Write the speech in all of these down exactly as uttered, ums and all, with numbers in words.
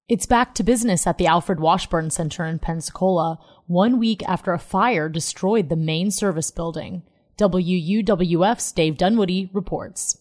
It's back to business at the Alfred Washburn Center in Pensacola, one week after a fire destroyed the main service building. W U W F's Dave Dunwoody reports.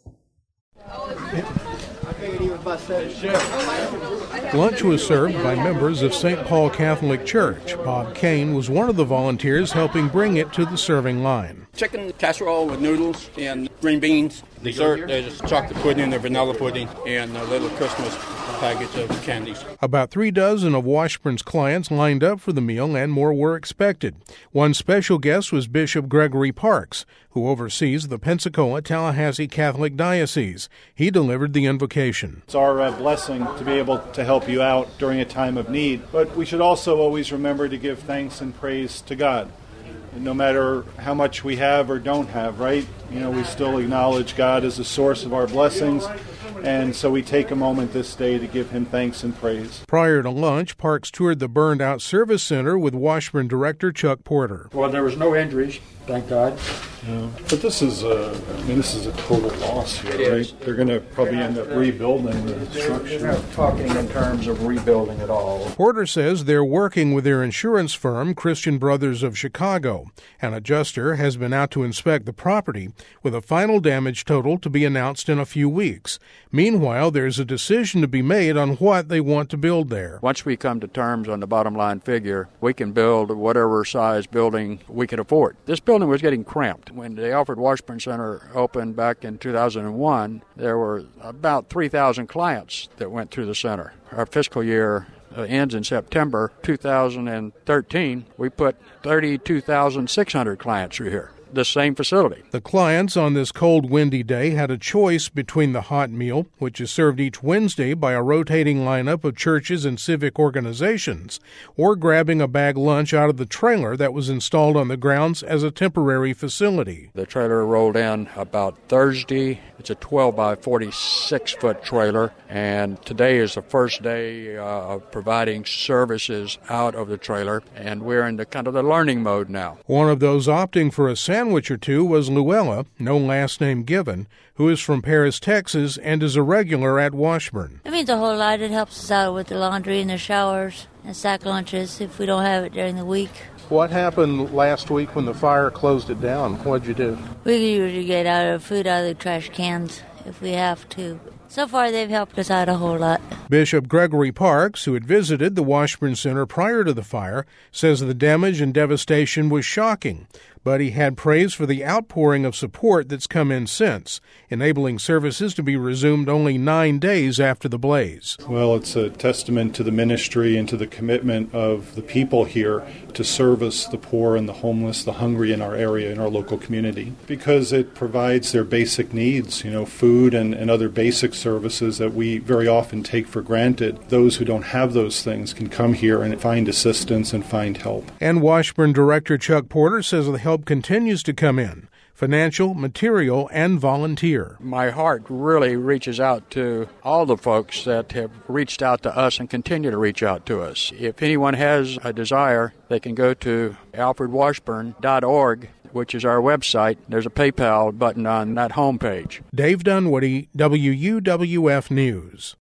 Lunch was served by members of Saint Paul Catholic Church. Bob Kane was one of the volunteers helping bring it to the serving line. Chicken casserole with noodles and green beans. Dessert, there's chocolate pudding or vanilla pudding, and a little Christmas package of candies. About three dozen of Washburn's clients lined up for the meal, and more were expected. One special guest was Bishop Gregory Parks, who oversees the Pensacola-Tallahassee Catholic Diocese. He delivered the invocation. It's our uh, blessing to be able to help you out during a time of need, but we should also always remember to give thanks and praise to God. No matter how much we have or don't have, right? You know, we still acknowledge God as the source of our blessings, and so we take a moment this day to give him thanks and praise. Prior to lunch, Parks toured the burned-out service center with Washburn director Chuck Porter. Well, there was no injuries, thank God. Yeah. But this is a, I mean, this is a total loss here, right? They're going to probably end up rebuilding the structure. They're not talking in terms of rebuilding at all. Porter says they're working with their insurance firm, Christian Brothers of Chicago. An adjuster has been out to inspect the property, with a final damage total to be announced in a few weeks. Meanwhile, there's a decision to be made on what they want to build there. Once we come to terms on the bottom line figure, we can build whatever size building we can afford. This building was getting cramped. When the Alfred Washburn Center opened back in two thousand one, there were about three thousand clients that went through the center. Our fiscal year uh, ends in September two thousand thirteen. We put thirty-two thousand six hundred clients through here. The same facility. The clients on this cold, windy day had a choice between the hot meal, which is served each Wednesday by a rotating lineup of churches and civic organizations, or grabbing a bag lunch out of the trailer that was installed on the grounds as a temporary facility. The trailer rolled in about Thursday. It's a twelve by forty-six foot trailer, and today is the first day uh, of providing services out of the trailer, and we're in the kind of the learning mode now. One of those opting for a sandwich or two was Luella, no last name given, who is from Paris, Texas, and is a regular at Washburn. It means a whole lot. It helps us out with the laundry and the showers and sack lunches if we don't have it during the week. What happened last week when the fire closed it down? What'd you do? We usually get out of food out of the trash cans if we have to. So far, they've helped us out a whole lot. Bishop Gregory Parks, who had visited the Washburn Center prior to the fire, says the damage and devastation was shocking, but he had praise for the outpouring of support that's come in since, enabling services to be resumed only nine days after the blaze. Well, it's a testament to the ministry and to the commitment of the people here to service the poor and the homeless, the hungry in our area, in our local community, because it provides their basic needs, you know, food and, and other basic services that we very often take for granted. Those who don't have those things can come here and find assistance and find help. And Washburn Director Chuck Porter says the help continues to come in, financial, material, and volunteer. My heart really reaches out to all the folks that have reached out to us and continue to reach out to us. If anyone has a desire, they can go to alfred washburn dot org, which is our website. There's a PayPal button on that homepage. Dave Dunwoody, W U W F News.